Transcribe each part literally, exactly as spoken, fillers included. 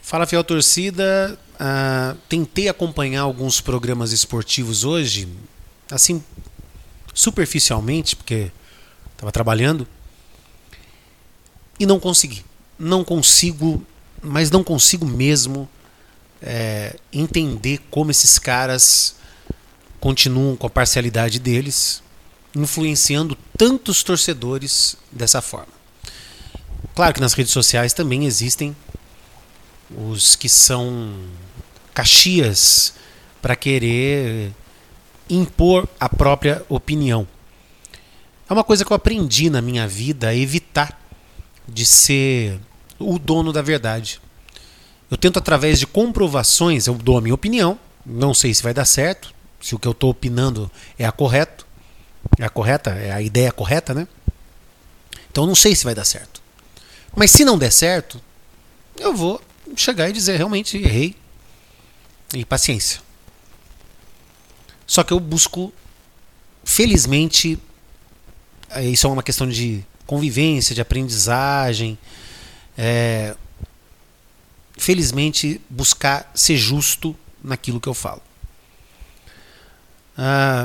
Fala, fiel torcida. Uh, tentei acompanhar alguns programas esportivos hoje, assim, superficialmente, porque estava trabalhando, e não consegui. Não consigo, mas não consigo mesmo é, entender como esses caras continuam com a parcialidade deles, influenciando tantos torcedores dessa forma. Claro que nas redes sociais também existem os que são caxias para querer impor a própria opinião. É uma coisa que eu aprendi na minha vida, a evitar de ser o dono da verdade. Eu tento, através de comprovações, eu dou a minha opinião, não sei se vai dar certo, se o que eu estou opinando é a correto, é a correta, é a ideia correta, né? Então eu não sei se vai dar certo. Mas se não der certo, eu vou chegar e dizer, realmente errei, e paciência. Só que eu busco, felizmente, isso é uma questão de convivência, de aprendizagem, é, felizmente buscar ser justo naquilo que eu falo. Ah,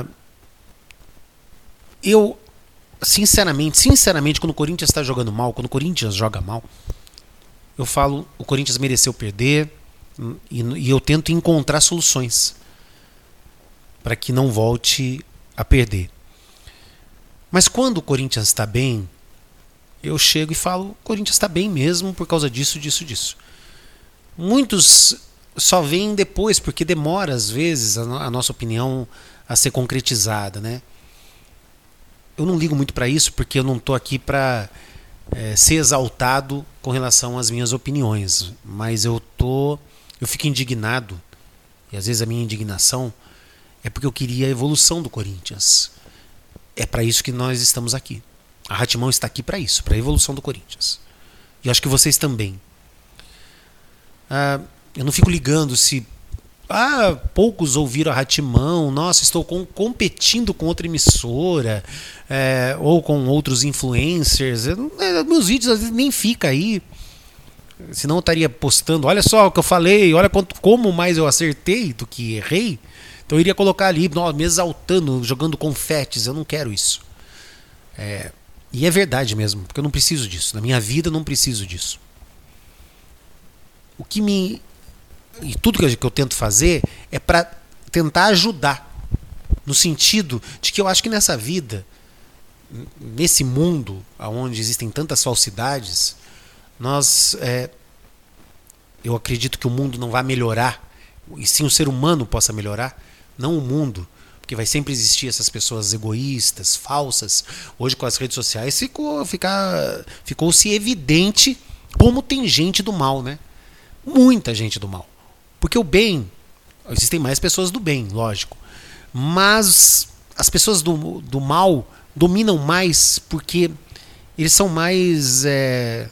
eu, sinceramente, sinceramente, quando o Corinthians está jogando mal, quando o Corinthians joga mal, eu falo, o Corinthians mereceu perder, e, e eu tento encontrar soluções para que não volte a perder. Mas quando o Corinthians está bem, eu chego e falo, o Corinthians está bem mesmo por causa disso, disso, disso. Muitos só veem depois, porque demora às vezes a, no, a nossa opinião a ser concretizada, né? Eu não ligo muito para isso, porque eu não estou aqui para é, ser exaltado com relação às minhas opiniões, mas eu tô, eu fico indignado, e às vezes a minha indignação é porque eu queria a evolução do Corinthians. É para isso que nós estamos aqui. A Ratimão está aqui para isso, para a evolução do Corinthians. E eu acho que vocês também. Ah, eu não fico ligando se ah, poucos ouviram a Ratimão, nossa, estou com, competindo com outra emissora, é, ou com outros influencers. Eu, é, meus vídeos às vezes nem ficam aí. Senão eu estaria postando, olha só o que eu falei, olha quanto, como mais eu acertei do que errei. Então eu iria colocar ali, me exaltando, jogando confetes. Eu não quero isso. É, e é verdade mesmo, porque eu não preciso disso. Na minha vida eu não preciso disso. O que me... E tudo que eu tento fazer é para tentar ajudar. No sentido de que eu acho que nessa vida, nesse mundo onde existem tantas falsidades, nós... É, eu acredito que o mundo não vai melhorar, e sim o ser humano possa melhorar, não o mundo, porque vai sempre existir essas pessoas egoístas, falsas. Hoje com as redes sociais ficou, ficar, ficou-se evidente como tem gente do mal, né? Muita gente do mal. Porque o bem, existem mais pessoas do bem, lógico, mas as pessoas do, do mal dominam mais porque eles são mais é,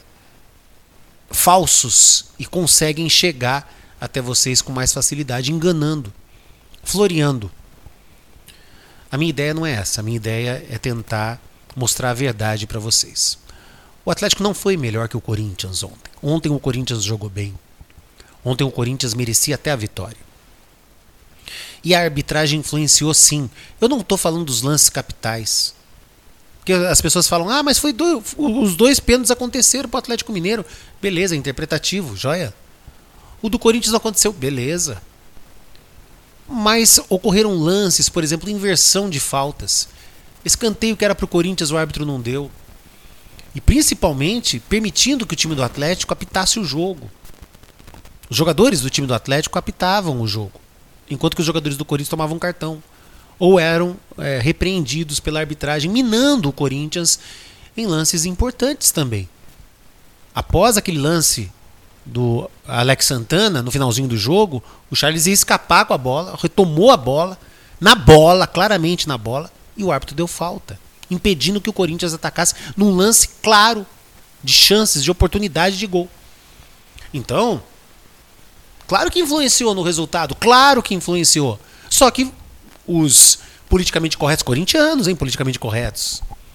falsos e conseguem chegar até vocês com mais facilidade, enganando, floreando. A minha ideia não é essa. A minha ideia é tentar mostrar a verdade para vocês. O Atlético não foi melhor que o Corinthians ontem. Ontem o Corinthians jogou bem. Ontem o Corinthians merecia até a vitória. E a arbitragem influenciou sim. Eu não estou falando dos lances capitais. Porque as pessoas falam, ah, mas foi dois, os dois pênaltis aconteceram para o Atlético Mineiro. Beleza, interpretativo, joia. O do Corinthians não aconteceu, beleza. Mas ocorreram lances, por exemplo, inversão de faltas. Escanteio que era para o Corinthians, o árbitro não deu. E principalmente permitindo que o time do Atlético apitasse o jogo. Os jogadores do time do Atlético apitavam o jogo, enquanto que os jogadores do Corinthians tomavam cartão. Ou eram é, repreendidos pela arbitragem, minando o Corinthians em lances importantes também. Após aquele lance do Alex Santana, no finalzinho do jogo, o Charles ia escapar com a bola, retomou a bola, na bola, claramente na bola, e o árbitro deu falta, impedindo que o Corinthians atacasse num lance claro de chances, de oportunidade de gol. Então, claro que influenciou no resultado, claro que influenciou. Só que os politicamente corretos corintianos, hein, politicamente corretos,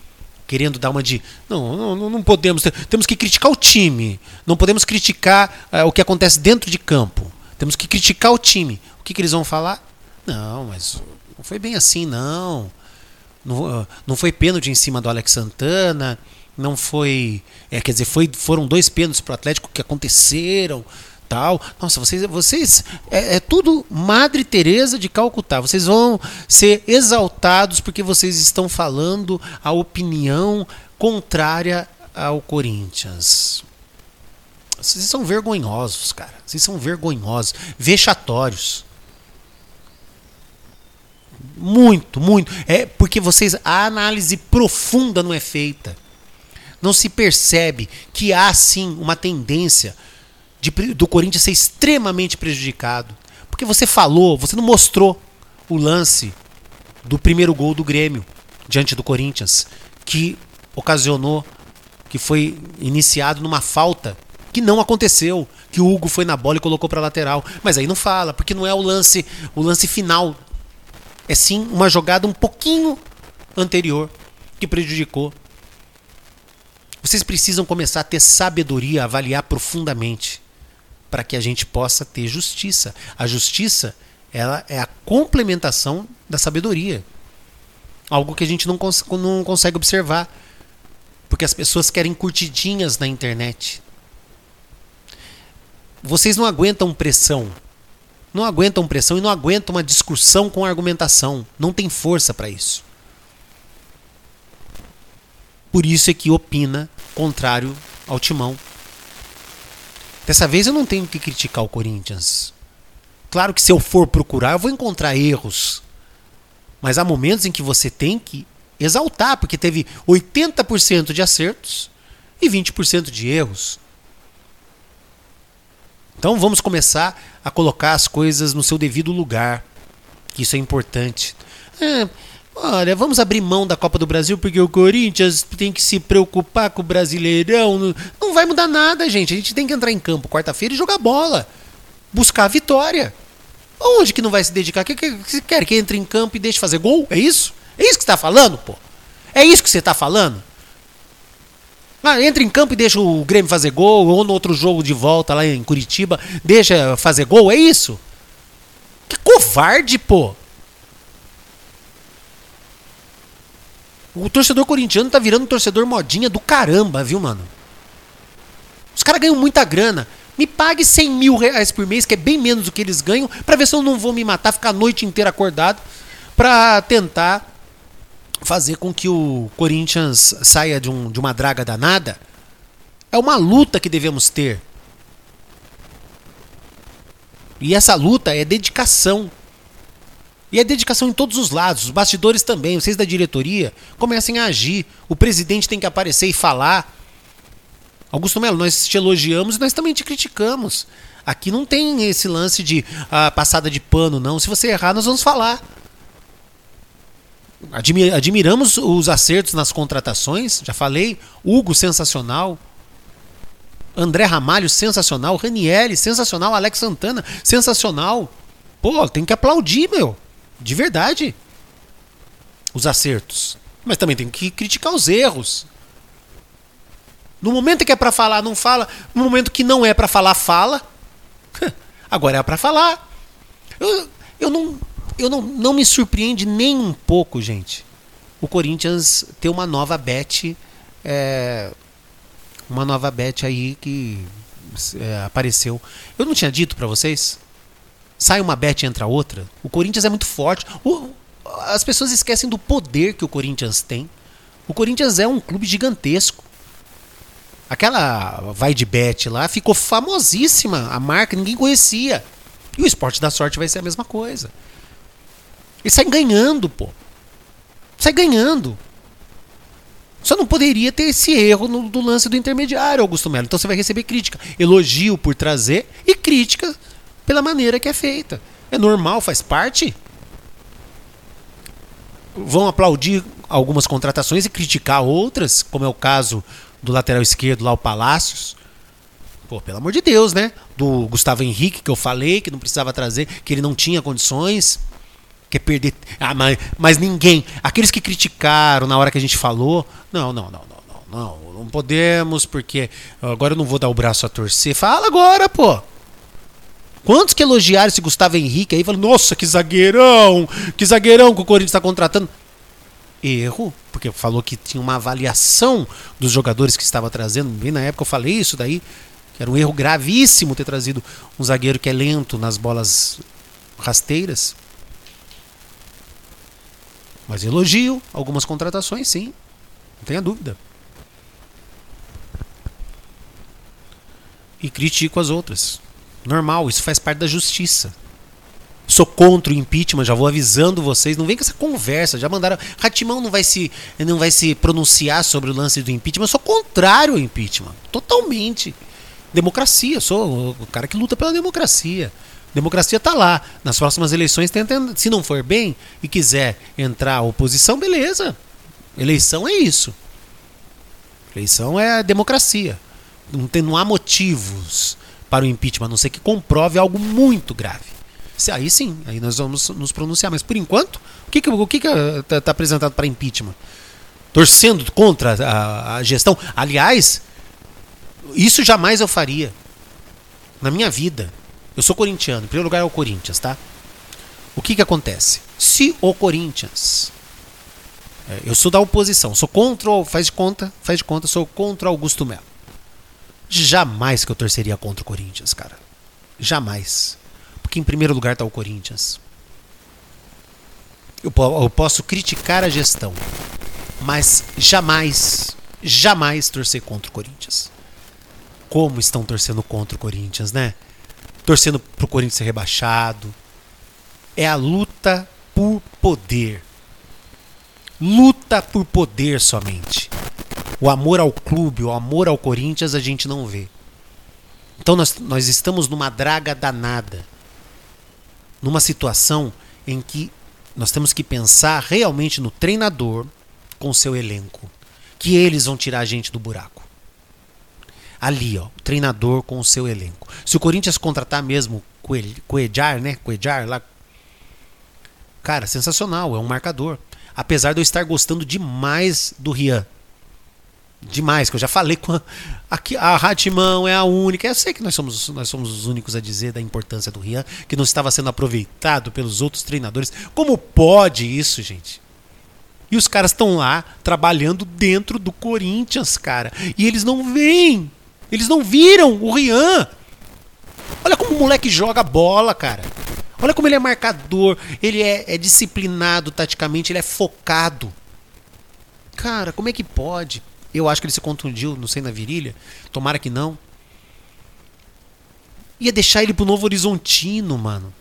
querendo dar uma de... Não, não, não podemos... Temos que criticar o time. Não podemos criticar uh, o que acontece dentro de campo. Temos que criticar o time. O que, que eles vão falar? Não, mas não foi bem assim, não. Não, uh, não foi pênalti em cima do Alex Santana. Não foi... É, quer dizer, foi, foram dois pênaltis pro Atlético que aconteceram. Tal. Nossa, vocês, vocês é, é tudo Madre Teresa de Calcutá. Vocês vão ser exaltados porque vocês estão falando a opinião contrária ao Corinthians. Vocês são vergonhosos, cara. Vocês são vergonhosos, vexatórios. Muito, muito. É porque vocês a análise profunda não é feita. Não se percebe que há sim uma tendência De, do Corinthians ser extremamente prejudicado. Porque você falou, você não mostrou o lance do primeiro gol do Grêmio diante do Corinthians, que ocasionou, que foi iniciado numa falta que não aconteceu, que o Hugo foi na bola e colocou para lateral. Mas aí não fala, porque não é o lance, o lance final. É sim uma jogada um pouquinho anterior que prejudicou. Vocês precisam começar a ter sabedoria, a avaliar profundamente, para que a gente possa ter justiça. A justiça, ela é a complementação da sabedoria. Algo que a gente não, cons- não consegue observar. Porque as pessoas querem curtidinhas na internet. Vocês não aguentam pressão. Não aguentam pressão e não aguentam uma discussão com argumentação. Não tem força para isso. Por isso é que opina contrário ao Timão. Dessa vez eu não tenho que criticar o Corinthians. Claro que se eu for procurar, eu vou encontrar erros. Mas há momentos em que você tem que exaltar, porque teve oitenta por cento de acertos e vinte por cento de erros. Então vamos começar a colocar as coisas no seu devido lugar. Isso é importante. É, olha, vamos abrir mão da Copa do Brasil porque o Corinthians tem que se preocupar com o Brasileirão. Não vai mudar nada, gente. A gente tem que entrar em campo quarta-feira e jogar bola. Buscar a vitória. Onde que não vai se dedicar? Que, que, que você quer que entre em campo e deixe fazer gol? É isso? É isso que você está falando, pô? É isso que você está falando? Ah, entra em campo e deixa o Grêmio fazer gol, ou no outro jogo de volta lá em Curitiba, deixa fazer gol, é isso? Que covarde, pô! O torcedor corintiano tá virando um torcedor modinha do caramba, viu, mano? Os caras ganham muita grana. Me pague cem mil reais por mês, que é bem menos do que eles ganham, pra ver se eu não vou me matar, ficar a noite inteira acordado, pra tentar fazer com que o Corinthians saia de, um, de uma draga danada. É uma luta que devemos ter. E essa luta é dedicação. E é dedicação em todos os lados. Os bastidores também. Vocês da diretoria comecem a agir. O presidente tem que aparecer e falar. Augusto Melo, nós te elogiamos e nós também te criticamos. Aqui não tem esse lance de ah, passada de pano, não. Se você errar, nós vamos falar. Admi- admiramos os acertos nas contratações, já falei. Hugo, sensacional. André Ramalho, sensacional. Ranieri, sensacional. Alex Santana, sensacional. Pô, tem que aplaudir, meu. De verdade. Os acertos. Mas também tem que criticar os erros. No momento que é pra falar, não fala. No momento que não é pra falar, fala. Agora é pra falar. Eu, eu não... Eu não, não me surpreende nem um pouco, gente, o Corinthians ter uma nova bet, é, uma nova bet aí que é, apareceu. Eu não tinha dito pra vocês? Sai uma bet e entra outra. O Corinthians é muito forte. O, as pessoas esquecem do poder que o Corinthians tem. O Corinthians é um clube gigantesco. Aquela vai de bet lá ficou famosíssima. A marca ninguém conhecia. E o Esporte da Sorte vai ser a mesma coisa. Ele sai ganhando, pô. Sai ganhando. Só não poderia ter esse erro no, do lance do intermediário, Augusto Melo. Então você vai receber crítica. Elogio por trazer e crítica pela maneira que é feita. É normal, faz parte. Vão aplaudir algumas contratações e criticar outras, como é o caso do lateral esquerdo lá, o Palácios. Pô, pelo amor de Deus, né? Do Gustavo Henrique, que eu falei, que não precisava trazer, que ele não tinha condições. Quer perder. Ah, mas, mas ninguém. Aqueles que criticaram na hora que a gente falou. Não, não, não, não, não, não. Não podemos, porque agora eu não vou dar o braço a torcer. Fala agora, pô. Quantos que elogiaram esse Gustavo Henrique aí? Falaram, nossa, que zagueirão! Que zagueirão que o Corinthians está contratando. Erro, porque falou que tinha uma avaliação dos jogadores que estava trazendo. Bem na época eu falei isso daí. Que era um erro gravíssimo ter trazido um zagueiro que é lento nas bolas rasteiras. Mas elogio algumas contratações, sim. Não tenha dúvida. E critico as outras. Normal, isso faz parte da justiça. Sou contra o impeachment, já vou avisando vocês. Não vem com essa conversa. Já mandaram. Ratimão não vai se, não vai se pronunciar sobre o lance do impeachment. Eu sou contrário ao impeachment. Totalmente. Democracia. Sou o cara que luta pela democracia. Democracia está lá. Nas próximas eleições, tenta, se não for bem e quiser entrar a oposição, beleza. Eleição é isso. Eleição é a democracia. Não, tem, não há motivos para o impeachment, a não ser que comprove algo muito grave. Aí sim, aí nós vamos nos pronunciar. Mas por enquanto, o que está que, o que que tá, tá apresentado para impeachment? Torcendo contra a, a gestão. Aliás, isso jamais eu faria na minha vida. Eu sou corintiano, em primeiro lugar é o Corinthians, tá? O que que acontece? Se o Corinthians... É, eu sou da oposição, sou contra, faz de conta, faz de conta, sou contra Augusto Melo. Jamais que eu torceria contra o Corinthians, cara. Jamais. Porque em primeiro lugar está o Corinthians. Eu, eu posso criticar a gestão, mas jamais, jamais torcer contra o Corinthians. Como estão torcendo contra o Corinthians, né? Torcendo pro Corinthians ser rebaixado. É a luta por poder. Luta por poder somente. O amor ao clube, o amor ao Corinthians a gente não vê. Então nós, nós estamos numa draga danada. Numa situação em que nós temos que pensar realmente no treinador com o seu elenco. Que eles vão tirar a gente do buraco. Ali, ó, o treinador com o seu elenco. Se o Corinthians contratar mesmo Cuéllar, né? Cuéllar lá. Cara, sensacional, é um marcador. Apesar de eu estar gostando demais do Rian. Demais, que eu já falei com a, aqui, a Ratimão é a única. Eu sei que nós somos, nós somos os únicos a dizer da importância do Rian, que não estava sendo aproveitado pelos outros treinadores. Como pode isso, gente? E os caras estão lá trabalhando dentro do Corinthians, cara. E eles não veem. Eles não viram o Rian. Olha como o moleque joga bola, cara. Olha como ele é marcador. Ele é, é disciplinado taticamente. Ele é focado. Cara, como é que pode? Eu acho que ele se contundiu, não sei, na virilha. Tomara que não. Ia deixar ele pro Novo Horizontino, mano.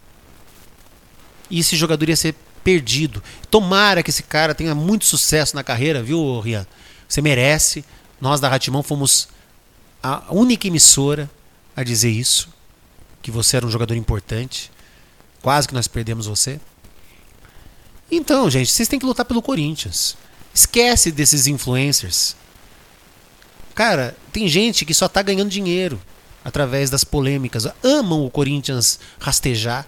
E esse jogador ia ser perdido. Tomara que esse cara tenha muito sucesso na carreira, viu, Rian? Você merece. Nós da Ratimão fomos a única emissora a dizer isso. Que você era um jogador importante. Quase que nós perdemos você. Então, gente, vocês têm que lutar pelo Corinthians. Esquece desses influencers. Cara, tem gente que só tá ganhando dinheiro através das polêmicas. Amam o Corinthians rastejar.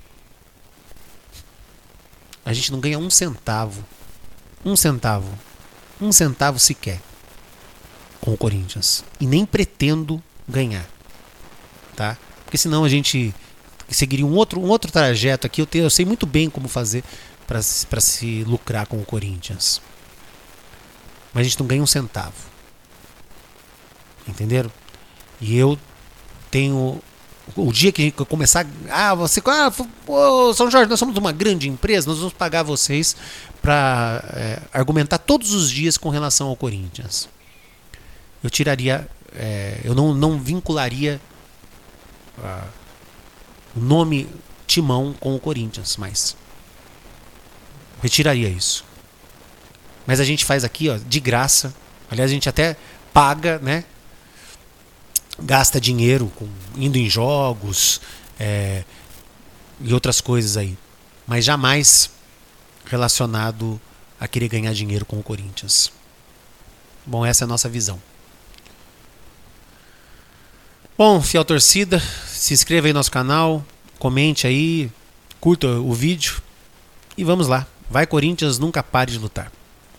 A gente não ganha um centavo. Um centavo. Um centavo sequer com o Corinthians. E nem pretendo ganhar. Tá? Porque senão a gente seguiria um outro, um outro trajeto aqui. Eu, tenho, eu sei muito bem como fazer para se lucrar com o Corinthians. Mas a gente não ganha um centavo. Entenderam? E eu tenho... O dia que a gente começar... Ah, você... Ah, pô, São Jorge, nós somos uma grande empresa, nós vamos pagar vocês para é, argumentar todos os dias com relação ao Corinthians. Eu tiraria... É, eu não, não vincularia ah, o nome Timão com o Corinthians, mas... retiraria isso. Mas a gente faz aqui, ó, de graça. Aliás, a gente até paga, né? Gasta dinheiro com, indo em jogos é, e outras coisas aí. Mas jamais relacionado a querer ganhar dinheiro com o Corinthians. Bom, essa é a nossa visão. Bom, fiel torcida, se inscreva aí no nosso canal, comente aí, curta o vídeo. E vamos lá. Vai, Corinthians, nunca pare de lutar.